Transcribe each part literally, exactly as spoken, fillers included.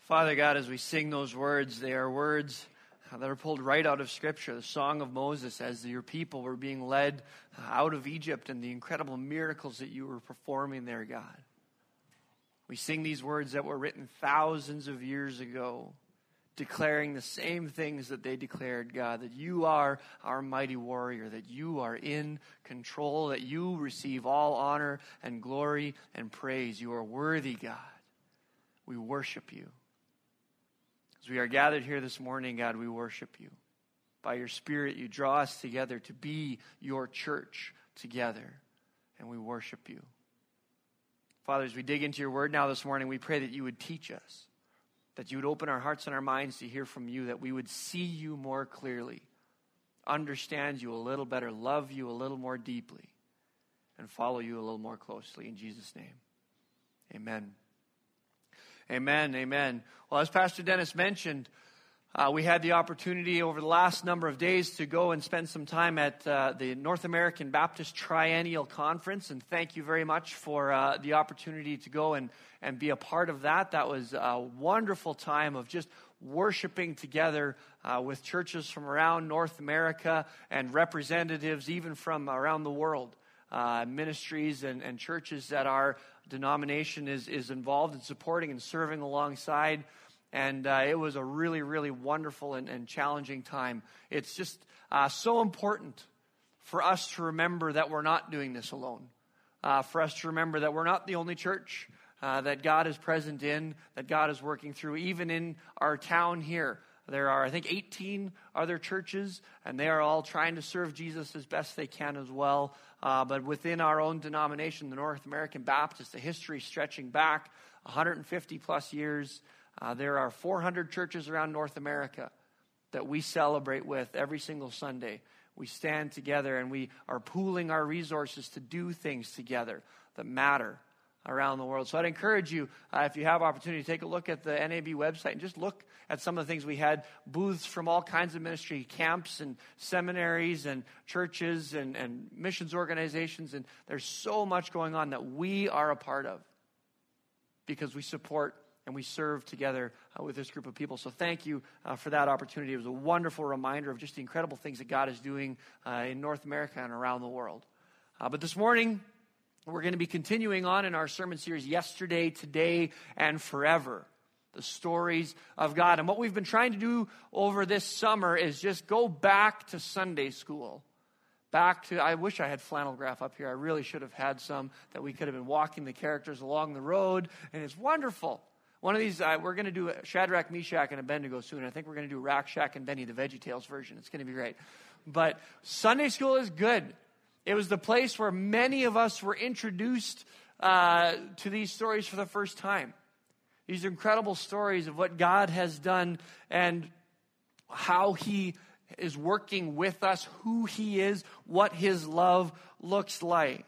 Father God, as we sing those words, they are words that are pulled right out of Scripture. The Song of Moses, as your people were being led out of Egypt and the incredible miracles that you were performing there, God. We sing these words that were written thousands of years ago, declaring the same things that they declared, God, that you are our mighty warrior, that you are in control, that you receive all honor and glory and praise. You are worthy, God. We worship you. As we are gathered here this morning, God, we worship you. By your Spirit, you draw us together to be your church together, and we worship you. Father, as we dig into your word now this morning, we pray that you would teach us, that you would open our hearts and our minds to hear from you, that we would see you more clearly, understand you a little better, love you a little more deeply, and follow you a little more closely. In Jesus' name, amen. Amen, amen. Well, as Pastor Dennis mentioned, uh, we had the opportunity over the last number of days to go and spend some time at uh, the North American Baptist Triennial Conference, and thank you very much for uh, the opportunity to go and, and be a part of that. That was a wonderful time of just worshiping together uh, with churches from around North America and representatives even from around the world. Uh, ministries and, and churches that our denomination is, is involved in supporting and serving alongside. And uh, it was a really, really wonderful and, and challenging time. It's just uh, so important for us to remember that we're not doing this alone. Uh, for us to remember that we're not the only church uh, that God is present in, that God is working through, even in our town here. There are, I think, eighteen other churches, and they are all trying to serve Jesus as best they can as well. Uh, but within our own denomination, the North American Baptist, the history stretching back one hundred fifty plus years, uh, there are four hundred churches around North America that we celebrate with every single Sunday. We stand together and we are pooling our resources to do things together that matter around the world. So I'd encourage you, uh, if you have opportunity, to take a look at the N A B website and just look at some of the things we had, booths from all kinds of ministry, camps and seminaries and churches and, and missions organizations. And there's so much going on that we are a part of because we support and we serve together uh, with this group of people. So thank you uh, for that opportunity. It was a wonderful reminder of just the incredible things that God is doing uh, in North America and around the world. Uh, but this morning, we're going to be continuing on in our sermon series, Yesterday, Today, and Forever, the stories of God. And what we've been trying to do over this summer is just go back to Sunday school. Back to, I wish I had flannel graph up here. I really should have had some that we could have been walking the characters along the road. And it's wonderful. One of these, uh, we're going to do Shadrach, Meshach, and Abednego soon. I think we're going to do Rack, Shack, and Benny, the VeggieTales version. It's going to be great. But Sunday school is good. It was the place where many of us were introduced uh, to these stories for the first time. These incredible stories of what God has done and how He is working with us, who He is, what His love looks like.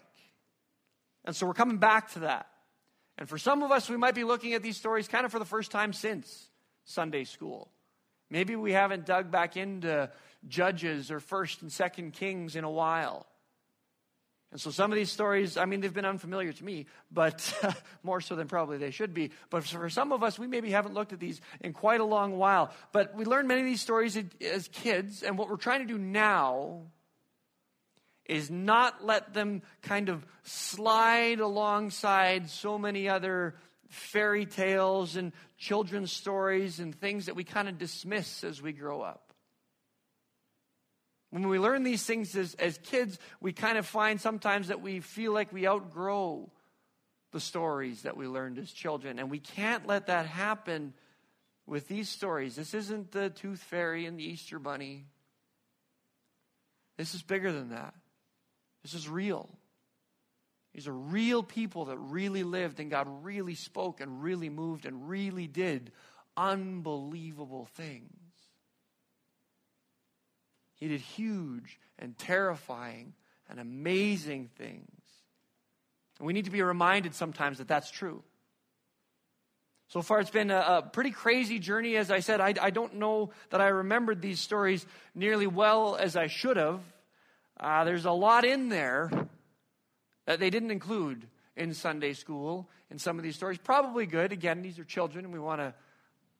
And so we're coming back to that. And for some of us, we might be looking at these stories kind of for the first time since Sunday school. Maybe we haven't dug back into Judges or First and Second Kings in a while. And so some of these stories, I mean, they've been unfamiliar to me, but more so than probably they should be. But for some of us, we maybe haven't looked at these in quite a long while. But we learned many of these stories as kids, and what we're trying to do now is not let them kind of slide alongside so many other fairy tales and children's stories and things that we kind of dismiss as we grow up. When we learn these things as, as kids, we kind of find sometimes that we feel like we outgrow the stories that we learned as children. And we can't let that happen with these stories. This isn't the Tooth Fairy and the Easter Bunny. This is bigger than that. This is real. These are real people that really lived and God really spoke and really moved and really did unbelievable things. He did huge and terrifying and amazing things. And we need to be reminded sometimes that that's true. So far, it's been a, a pretty crazy journey. As I said, I, I don't know that I remembered these stories nearly well as I should have. Uh, there's a lot in there that they didn't include in Sunday school in some of these stories. Probably good. Again, these are children, and we want to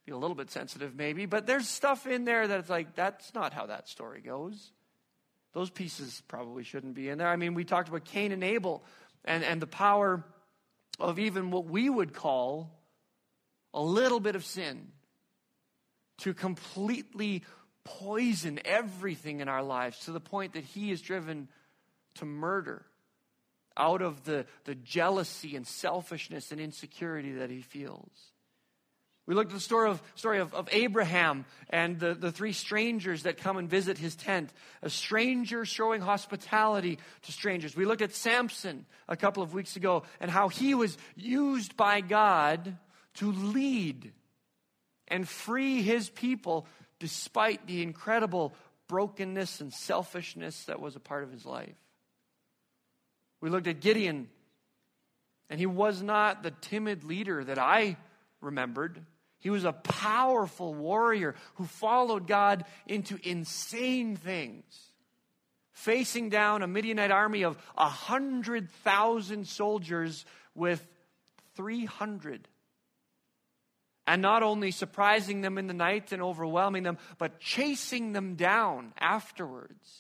be a little bit sensitive maybe, but there's stuff in there that's like, that's not how that story goes. Those pieces probably shouldn't be in there. I mean, we talked about Cain and Abel and, and the power of even what we would call a little bit of sin to completely poison everything in our lives to the point that he is driven to murder out of the, the jealousy and selfishness and insecurity that he feels. We looked at the story of, story of, of Abraham and the, the three strangers that come and visit his tent. A stranger showing hospitality to strangers. We looked at Samson a couple of weeks ago and how he was used by God to lead and free his people despite the incredible brokenness and selfishness that was a part of his life. We looked at Gideon, and he was not the timid leader that I remembered. He was a powerful warrior who followed God into insane things, facing down a Midianite army of one hundred thousand soldiers with three hundred. And not only surprising them in the night and overwhelming them, but chasing them down afterwards.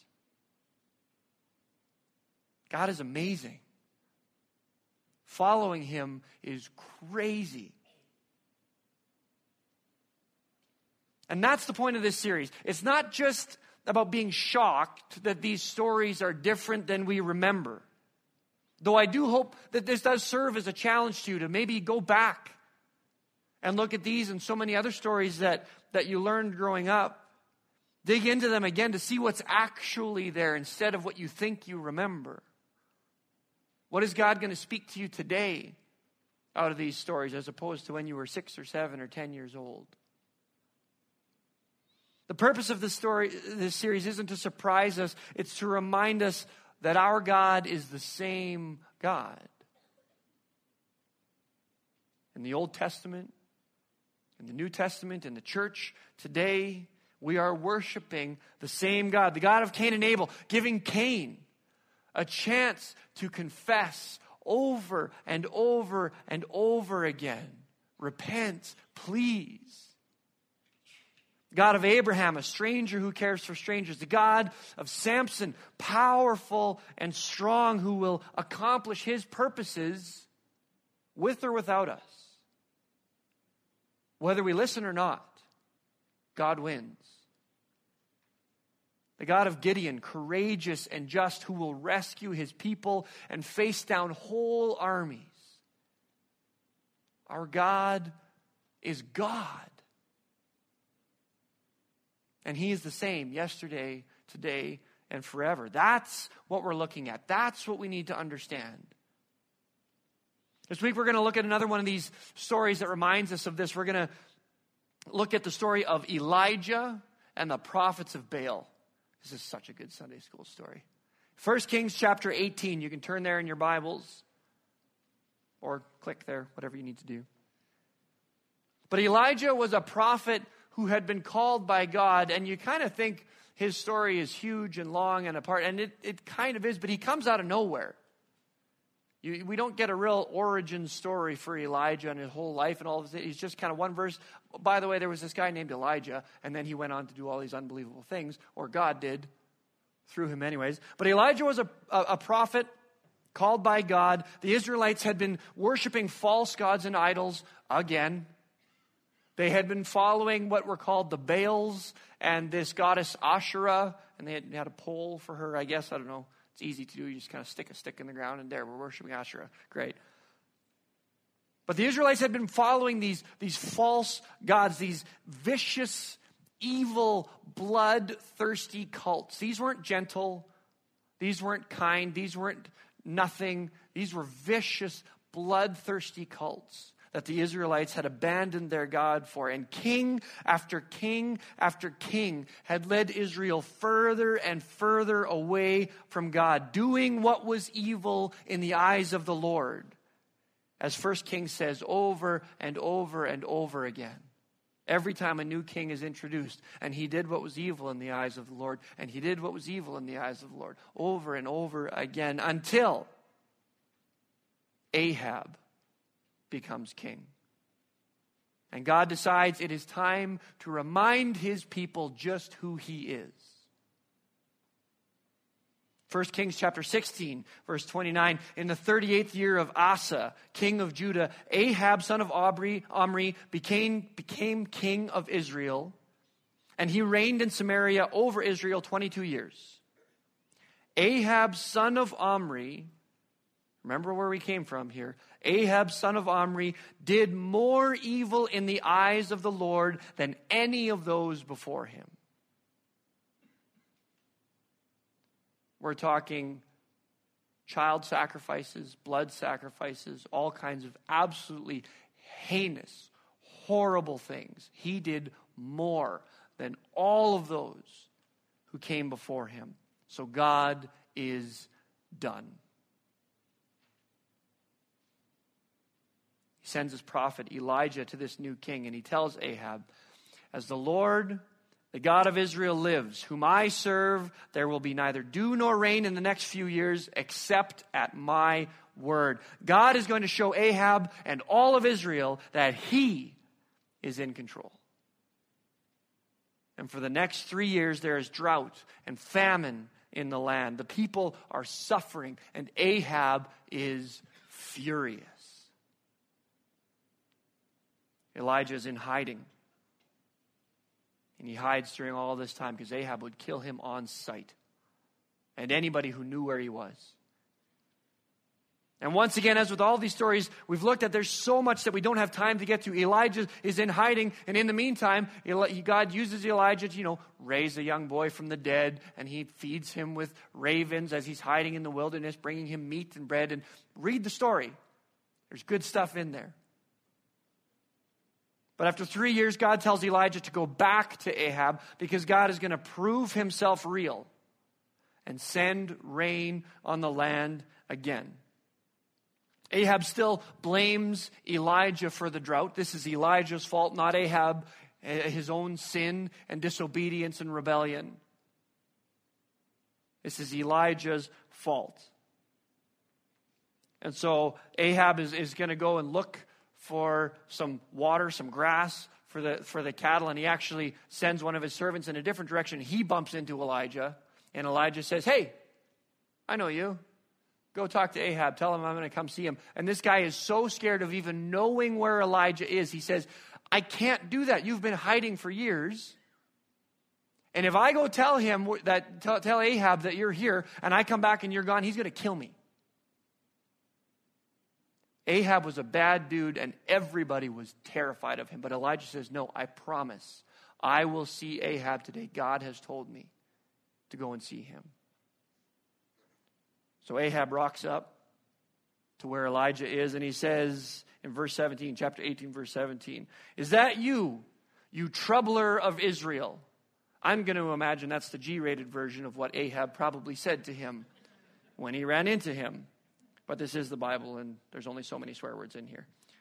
God is amazing. Following him is crazy. And that's the point of this series. It's not just about being shocked that these stories are different than we remember. Though I do hope that this does serve as a challenge to you to maybe go back and look at these and so many other stories that, that you learned growing up. Dig into them again to see what's actually there instead of what you think you remember. What is God going to speak to you today out of these stories as opposed to when you were six or seven or ten years old? The purpose of this story, this series isn't to surprise us. It's to remind us that our God is the same God. In the Old Testament, in the New Testament, in the church today, we are worshiping the same God, the God of Cain and Abel, giving Cain a chance to confess over and over and over again. Repent, please. The God of Abraham, a stranger who cares for strangers. The God of Samson, powerful and strong, who will accomplish his purposes with or without us. Whether we listen or not, God wins. The God of Gideon, courageous and just, who will rescue his people and face down whole armies. Our God is God. And he is the same yesterday, today, and forever. That's what we're looking at. That's what we need to understand. This week we're going to look at another one of these stories that reminds us of this. We're going to look at the story of Elijah and the prophets of Baal. This is such a good Sunday school story. First Kings chapter eighteen. You can turn there in your Bibles or click there, whatever you need to do. But Elijah was a prophet who had been called by God, and you kind of think his story is huge and long and apart, and it, it kind of is, but he comes out of nowhere. You, we don't get a real origin story for Elijah and his whole life and all of this. He's just kind of one verse. By the way, there was this guy named Elijah, and then he went on to do all these unbelievable things, or God did, through him anyways. But Elijah was a, a, a prophet called by God. The Israelites had been worshiping false gods and idols again. They had been following what were called the Baals and this goddess Asherah, and they had, they had a pole for her, I guess. I don't know. It's easy to do. You just kind of stick a stick in the ground, and there, we're worshiping Asherah. Great. But the Israelites had been following these, these false gods, these vicious, evil, bloodthirsty cults. These weren't gentle. These weren't kind. These weren't nothing. These were vicious, bloodthirsty cults that the Israelites had abandoned their God for. And king after king after king had led Israel further and further away from God, doing what was evil in the eyes of the Lord. As First Kings says over and over and over again. Every time a new king is introduced, and he did what was evil in the eyes of the Lord, and he did what was evil in the eyes of the Lord, over and over again, until Ahab becomes king. And God decides it is time to remind his people just who he is. First Kings chapter sixteen, verse twenty-nine. In the thirty-eighth year of Asa, king of Judah, Ahab, son of Omri, Omri became, became king of Israel. And he reigned in Samaria over Israel twenty-two years. Ahab, son of Omri, remember where we came from here. Ahab, son of Omri, did more evil in the eyes of the Lord than any of those before him. We're talking child sacrifices, blood sacrifices, all kinds of absolutely heinous, horrible things. He did more than all of those who came before him. So God is done. He sends his prophet Elijah to this new king, and he tells Ahab, as the Lord, the God of Israel lives, whom I serve, there will be neither dew nor rain in the next few years except at my word. God is going to show Ahab and all of Israel that he is in control. And for the next three years, there is drought and famine in the land. The people are suffering, and Ahab is furious. Elijah is in hiding. And he hides during all this time because Ahab would kill him on sight. And anybody who knew where he was. And once again, as with all these stories we've looked at, there's so much that we don't have time to get to. Elijah is in hiding, and in the meantime, God uses Elijah to, you know, raise a young boy from the dead, and he feeds him with ravens as he's hiding in the wilderness, bringing him meat and bread. And read the story. There's good stuff in there. But after three years, God tells Elijah to go back to Ahab because God is going to prove himself real and send rain on the land again. Ahab still blames Elijah for the drought. This is Elijah's fault, not Ahab, his own sin and disobedience and rebellion. This is Elijah's fault. And so Ahab is, is going to go and look for some water, some grass for the for the cattle, and he actually sends one of his servants in a different direction. He bumps into Elijah, and Elijah says, hey, I know you. Go talk to Ahab. Tell him I'm going to come see him. And this guy is so scared of even knowing where Elijah is. He says, I can't do that. You've been hiding for years. And if I go tell him that, tell, tell Ahab that you're here, and I come back and you're gone, he's going to kill me. Ahab was a bad dude, and everybody was terrified of him. But Elijah says, no, I promise. I will see Ahab today. God has told me to go and see him. So Ahab rocks up to where Elijah is, and he says in verse seventeen, chapter eighteen, verse seventeen, is that you, you troubler of Israel? I'm going to imagine that's the G-rated version of what Ahab probably said to him when he ran into him. But this is the Bible, and there's only so many swear words in here.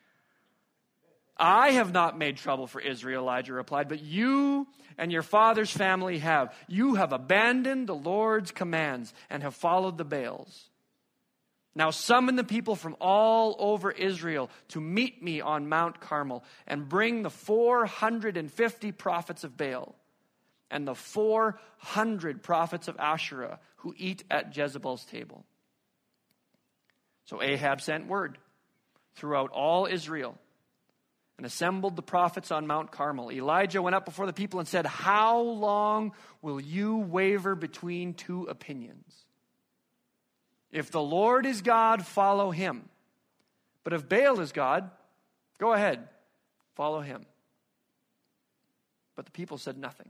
I have not made trouble for Israel, Elijah replied, but you and your father's family have. You have abandoned the Lord's commands and have followed the Baals. Now summon the people from all over Israel to meet me on Mount Carmel and bring the four hundred fifty prophets of Baal and the four hundred prophets of Asherah who eat at Jezebel's table. So Ahab sent word throughout all Israel and assembled the prophets on Mount Carmel. Elijah went up before the people and said, how long will you waver between two opinions? If the Lord is God, follow him. But if Baal is God, go ahead, follow him. But the people said nothing.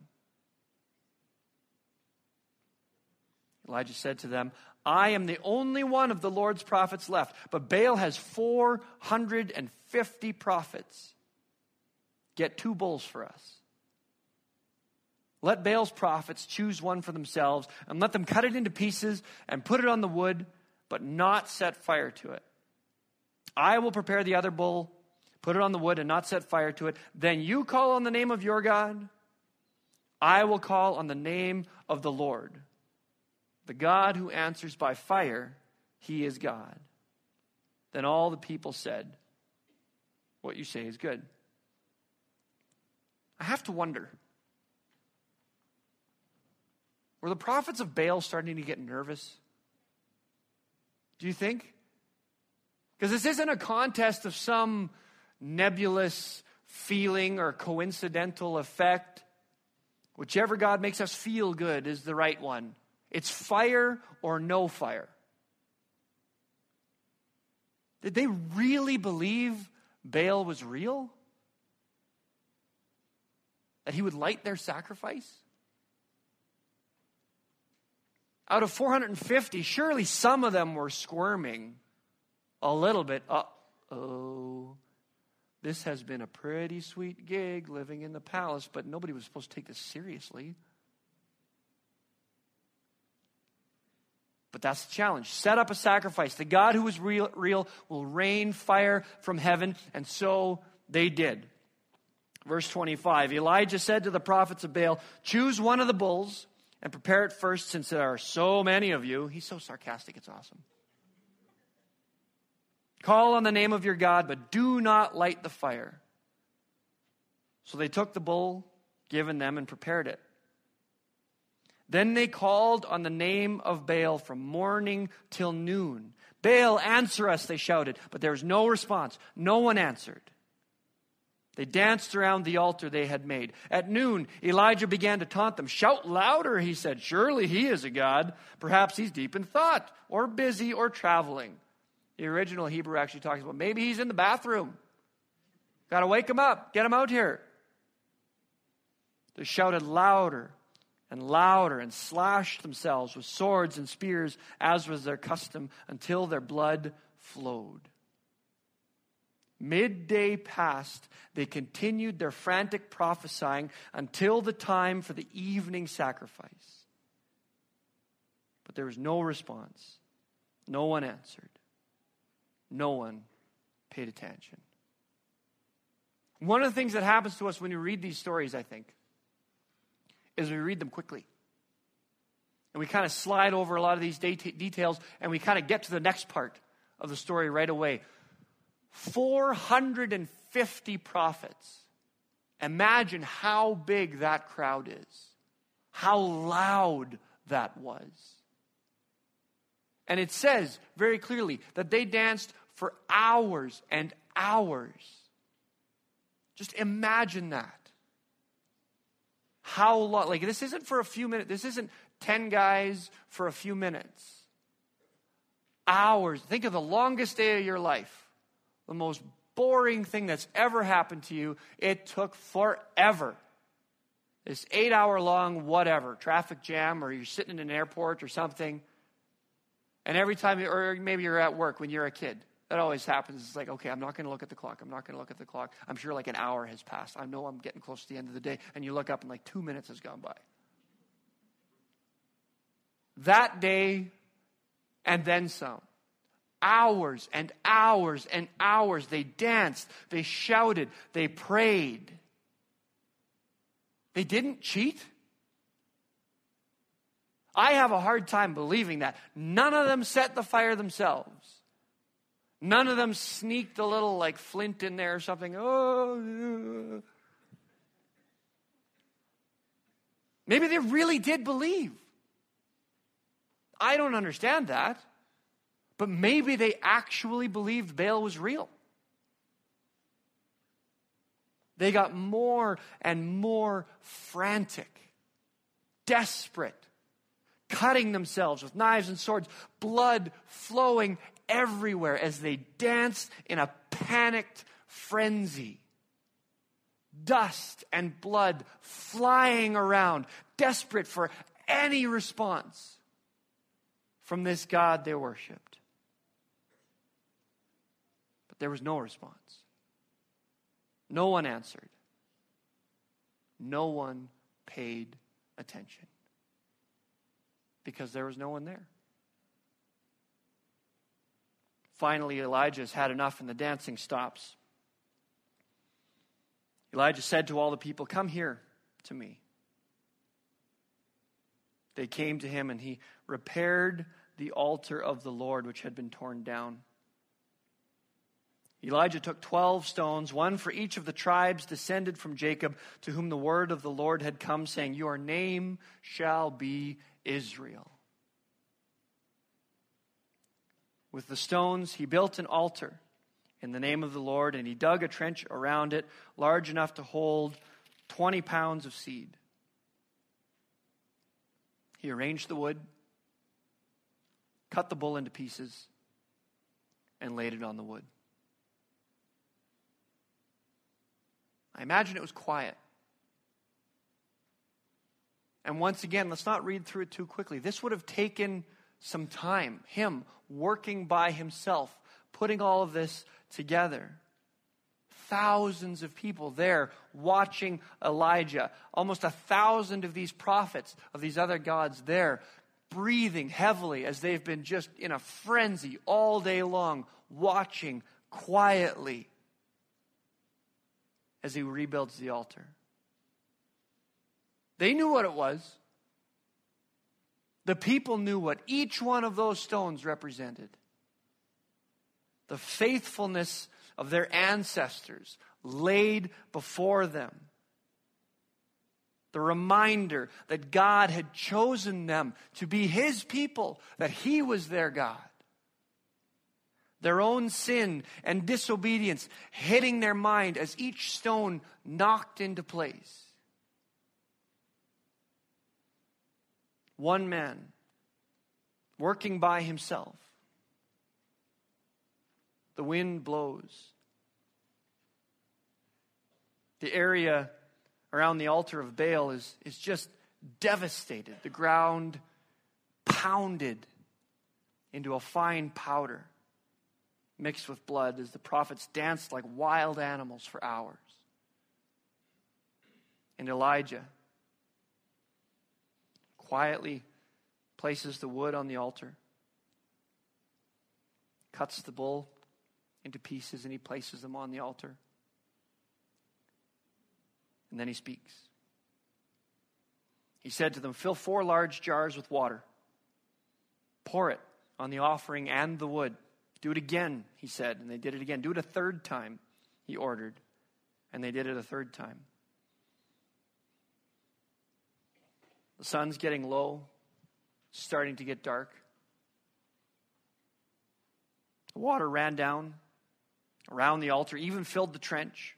Elijah said to them, I am the only one of the Lord's prophets left, but Baal has four hundred fifty prophets. Get two bulls for us. Let Baal's prophets choose one for themselves, and let them cut it into pieces and put it on the wood, but not set fire to it. I will prepare the other bull, put it on the wood, and not set fire to it. Then you call on the name of your God. I will call on the name of the Lord. The God who answers by fire, he is God. Then all the people said, what you say is good. I have to wonder, were the prophets of Baal starting to get nervous? Do you think? Because this isn't a contest of some nebulous feeling or coincidental effect. Whichever God makes us feel good is the right one. It's fire or no fire. Did they really believe Baal was real? That he would light their sacrifice? Out of four hundred fifty, surely some of them were squirming a little bit. Uh-oh. This has been a pretty sweet gig living in the palace, but nobody was supposed to take this seriously. But that's the challenge. Set up a sacrifice. The God who is real, real will rain fire from heaven, and so they did. Verse twenty-five, Elijah said to the prophets of Baal, choose one of the bulls and prepare it first, since there are so many of you. He's so sarcastic, it's awesome. Call on the name of your God, but do not light the fire. So they took the bull given them and prepared it. Then they called on the name of Baal from morning till noon. Baal, answer us, they shouted, but there was no response. No one answered. They danced around the altar they had made. At noon, Elijah began to taunt them. Shout louder, he said. Surely he is a god. Perhaps he's deep in thought, or busy, or traveling. The original Hebrew actually talks about maybe he's in the bathroom. Got to wake him up. Get him out here. They shouted louder and louder and slashed themselves with swords and spears, as was their custom, until their blood flowed. Midday passed. They continued their frantic prophesying until the time for the evening sacrifice. But there was no response. No one answered. No one paid attention. One of the things that happens to us when we read these stories, I think, is we read them quickly. And we kind of slide over a lot of these det- details, and we kind of get to the next part of the story right away. four hundred fifty prophets. Imagine how big that crowd is. How loud that was. And it says very clearly that they danced for hours and hours. Just imagine that. How long? Like, this isn't for a few minutes. This isn't ten guys for a few minutes. Hours. Think of the longest day of your life. The most boring thing that's ever happened to you. It took forever. This eight-hour-long whatever, traffic jam, or you're sitting in an airport or something. And every time, or maybe you're at work when you're a kid. That always happens. It's like, okay, I'm not going to look at the clock. I'm not going to look at the clock. I'm sure like an hour has passed. I know I'm getting close to the end of the day. And you look up and like two minutes has gone by. That day and then some. Hours and hours and hours. They danced. They shouted. They prayed. They didn't cheat. I have a hard time believing that. None of them set the fire themselves. None of them sneaked a little like flint in there or something. Oh, maybe they really did believe. I don't understand that. But maybe they actually believed Baal was real. They got more and more frantic, desperate, cutting themselves with knives and swords, blood flowing everywhere as they danced in a panicked frenzy. Dust and blood flying around, desperate for any response from this God they worshiped. But there was no response. No one answered. No one paid attention. Because there was no one there. Finally, Elijah has had enough and the dancing stops. Elijah said to all the people, "Come here to me." They came to him and he repaired the altar of the Lord which had been torn down. Elijah took twelve stones, one for each of the tribes descended from Jacob, to whom the word of the Lord had come, saying, your name shall be Israel. With the stones he built an altar in the name of the Lord, and he dug a trench around it, large enough to hold twenty pounds of seed. He arranged the wood, cut the bull into pieces, and laid it on the wood. I imagine it was quiet. And once again, let's not read through it too quickly. This would have taken some time. Him working by himself, putting all of this together. Thousands of people there watching Elijah. Almost a thousand of these prophets, of these other gods there, breathing heavily as they've been just in a frenzy all day long, watching quietly as he rebuilds the altar. They knew what it was. The people knew what each one of those stones represented. The faithfulness of their ancestors laid before them. The reminder that God had chosen them to be his people, that he was their God. Their own sin and disobedience hitting their mind as each stone knocked into place. One man working by himself. The wind blows. The area around the altar of Baal is, is just devastated. The ground pounded into a fine powder mixed with blood as the prophets danced like wild animals for hours. And Elijah quietly places the wood on the altar, cuts the bull into pieces, and he places them on the altar. And then he speaks. He said to them, fill four large jars with water. Pour it on the offering and the wood. Do it again, he said, and they did it again. Do it a third time, he ordered, and they did it a third time. The sun's getting low, starting to get dark. The water ran down around the altar, even filled the trench.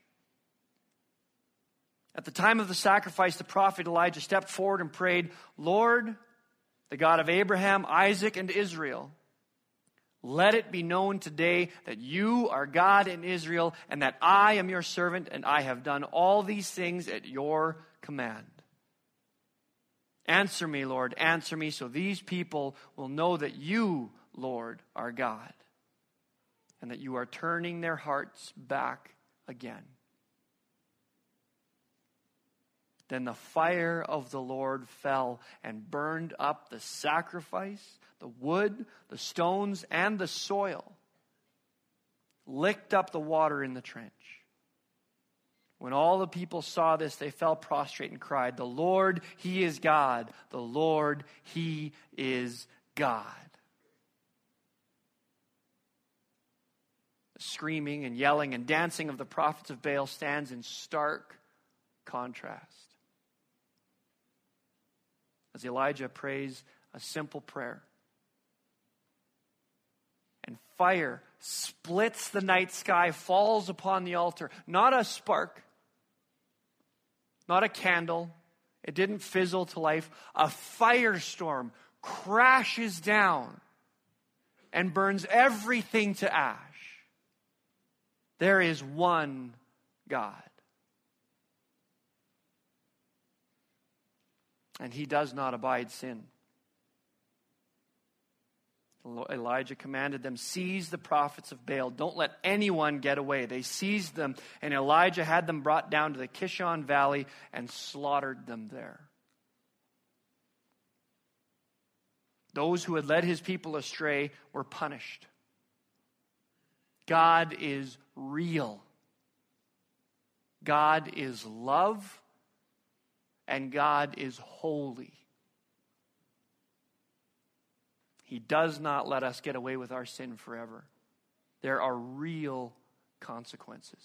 At the time of the sacrifice, the prophet Elijah stepped forward and prayed, Lord, the God of Abraham, Isaac, and Israel, let it be known today that you are God in Israel, and that I am your servant, and I have done all these things at your command. Answer me, Lord, answer me, so these people will know that you, Lord, are God, and that you are turning their hearts back again. Then the fire of the Lord fell and burned up the sacrifice, the wood, the stones, and the soil, licked up the water in the trench. When all the people saw this, they fell prostrate and cried, the Lord, he is God. The Lord, he is God. The screaming and yelling and dancing of the prophets of Baal stands in stark contrast. As Elijah prays a simple prayer, and fire splits the night sky, falls upon the altar. Not a spark, not a candle. It didn't fizzle to life. A firestorm crashes down and burns everything to ash. There is one God. And he does not abide sin. Elijah commanded them, seize the prophets of Baal. Don't let anyone get away. They seized them, and Elijah had them brought down to the Kishon Valley and slaughtered them there. Those who had led his people astray were punished. God is real. God is love, and God is holy. He does not let us get away with our sin forever. There are real consequences.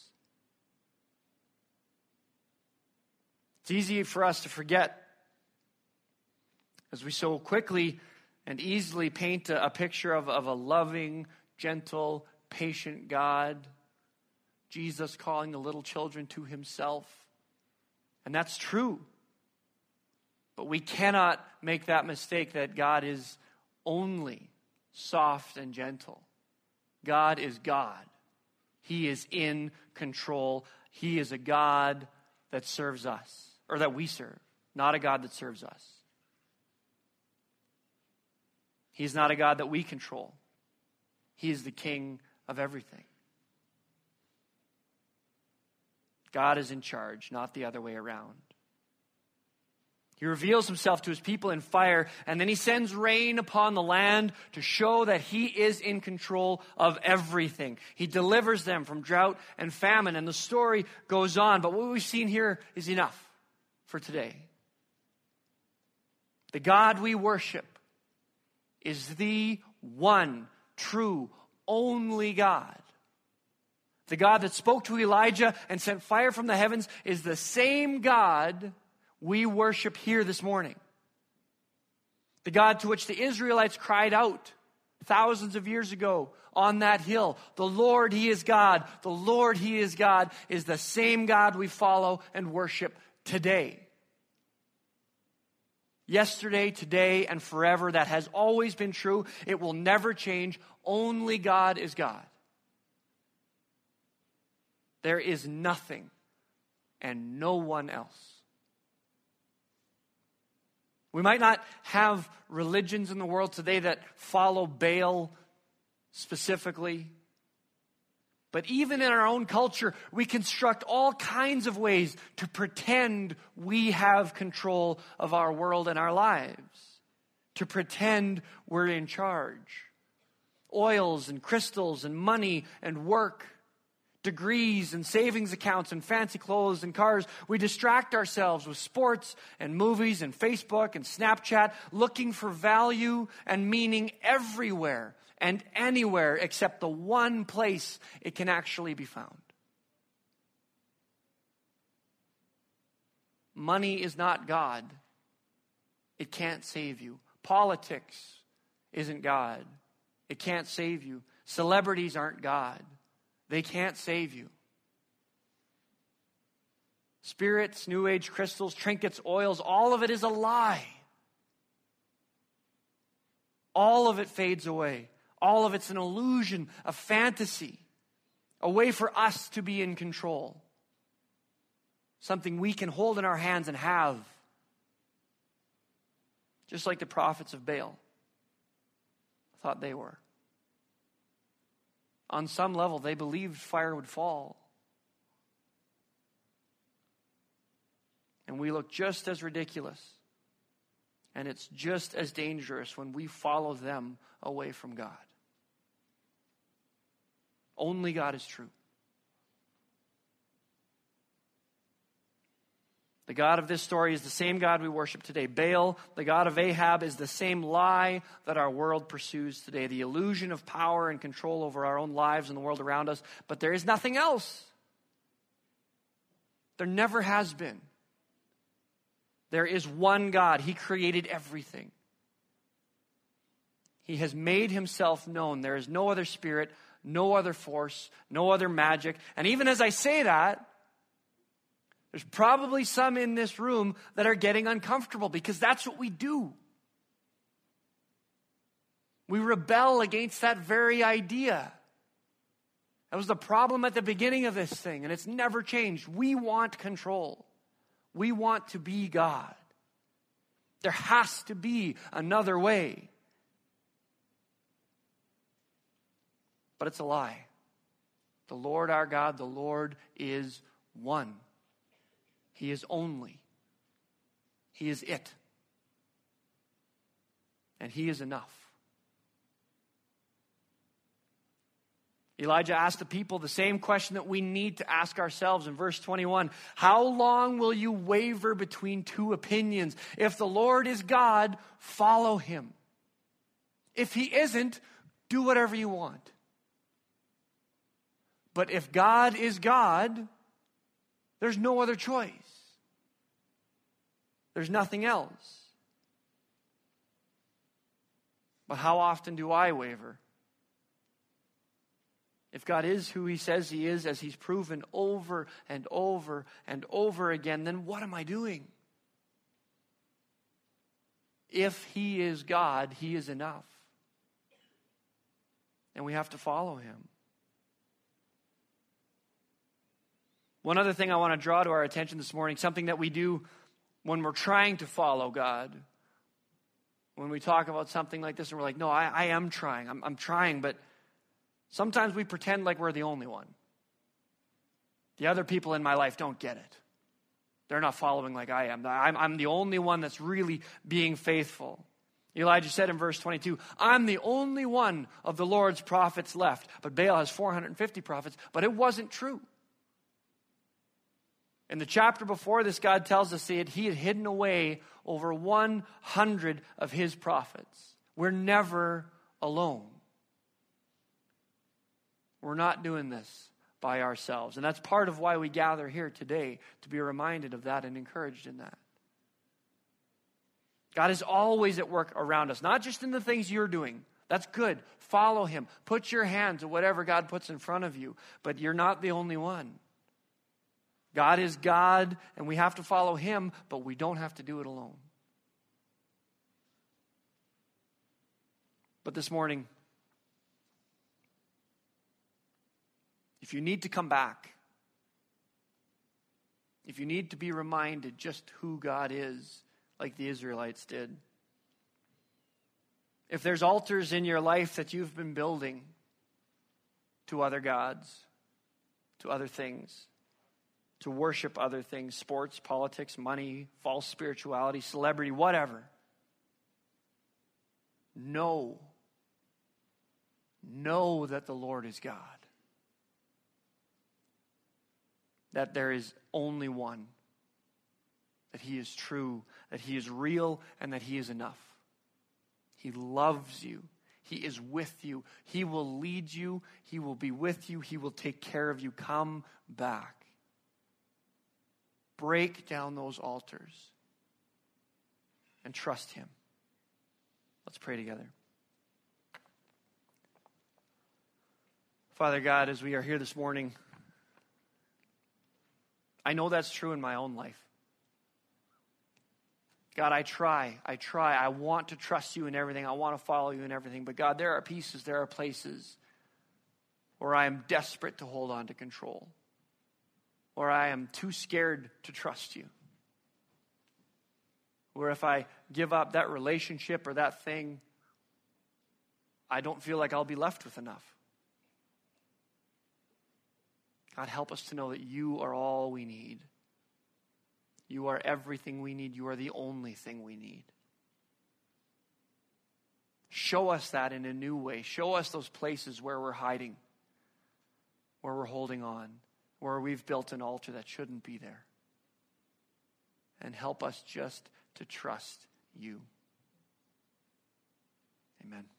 It's easy for us to forget as we so quickly and easily paint a, a picture of, of a loving, gentle, patient God, Jesus calling the little children to himself. And that's true. But we cannot make that mistake that God is only soft and gentle. God is God. He is in control. He is a God that serves us, or that we serve, not a God that serves us. He's not a God that we control. He is the King of everything. God is in charge, not the other way around. He reveals himself to his people in fire, and then he sends rain upon the land to show that he is in control of everything. He delivers them from drought and famine, and the story goes on. But what we've seen here is enough for today. The God we worship is the one, true, only God. The God that spoke to Elijah and sent fire from the heavens is the same God we worship here this morning. The God to which the Israelites cried out thousands of years ago on that hill. The Lord, he is God. The Lord, he is God, is the same God we follow and worship today. Yesterday, today, and forever. That has always been true. It will never change. Only God is God. There is nothing and no one else. We might not have religions in the world today that follow Baal specifically. But even in our own culture, we construct all kinds of ways to pretend we have control of our world and our lives. To pretend we're in charge. Oils and crystals and money and work. Degrees and savings accounts and fancy clothes and cars. We distract ourselves with sports and movies and Facebook and Snapchat, looking for value and meaning everywhere and anywhere except the one place it can actually be found. Money is not God. It can't save you. Politics isn't God. It can't save you. Celebrities aren't God. They can't save you. Spirits, New Age crystals, trinkets, oils, all of it is a lie. All of it fades away. All of it's an illusion, a fantasy, a way for us to be in control. Something we can hold in our hands and have. Just like the prophets of Baal thought they were. On some level, they believed fire would fall. And we look just as ridiculous. And it's just as dangerous when we follow them away from God. Only God is true. The God of this story is the same God we worship today. Baal, the God of Ahab, is the same lie that our world pursues today. The illusion of power and control over our own lives and the world around us. But there is nothing else. There never has been. There is one God. He created everything. He has made himself known. There is no other spirit, no other force, no other magic. And even as I say that, there's probably some in this room that are getting uncomfortable because that's what we do. We rebel against that very idea. That was the problem at the beginning of this thing, and it's never changed. We want control. We want to be God. There has to be another way. But it's a lie. The Lord our God, the Lord is one. He is only. He is it. And he is enough. Elijah asked the people the same question that we need to ask ourselves in verse twenty-one. How long will you waver between two opinions? If the Lord is God, follow him. If he isn't, do whatever you want. But if God is God, there's no other choice. There's nothing else. But how often do I waver? If God is who he says he is, as he's proven over and over and over again, then what am I doing? If he is God, he is enough. And we have to follow him. One other thing I want to draw to our attention this morning, something that we do when we're trying to follow God. When we talk about something like this and we're like, no, I, I am trying. I'm, I'm trying, but sometimes we pretend like we're the only one. The other people in my life don't get it. They're not following like I am. I'm, I'm the only one that's really being faithful. Elijah said in verse twenty-two, I'm the only one of the Lord's prophets left. But Baal has four hundred fifty prophets. But it wasn't true. In the chapter before this, God tells us that he had hidden away over one hundred of his prophets. We're never alone. We're not doing this by ourselves. And that's part of why we gather here today, to be reminded of that and encouraged in that. God is always at work around us, not just in the things you're doing. That's good. Follow him. Put your hand to whatever God puts in front of you. But you're not the only one. God is God, and we have to follow him, but we don't have to do it alone. But this morning, if you need to come back, if you need to be reminded just who God is, like the Israelites did, if there's altars in your life that you've been building to other gods, to other things, to worship other things, sports, politics, money, false spirituality, celebrity, whatever, know, know that the Lord is God. That there is only one. That he is true, that he is real, and that he is enough. He loves you. He is with you. He will lead you. He will be with you. He will take care of you. Come back. Break down those altars and trust him. Let's pray together. Father God, as we are here this morning, I know that's true in my own life. God, I try, I try. I want to trust you in everything. I want to follow you in everything. But God, there are pieces, there are places where I am desperate to hold on to control. Where I am too scared to trust you. Where if I give up that relationship or that thing, I don't feel like I'll be left with enough. God, help us to know that you are all we need. You are everything we need. You are the only thing we need. Show us that in a new way. Show us those places where we're hiding, where we're holding on, where we've built an altar that shouldn't be there. And help us just to trust you. Amen.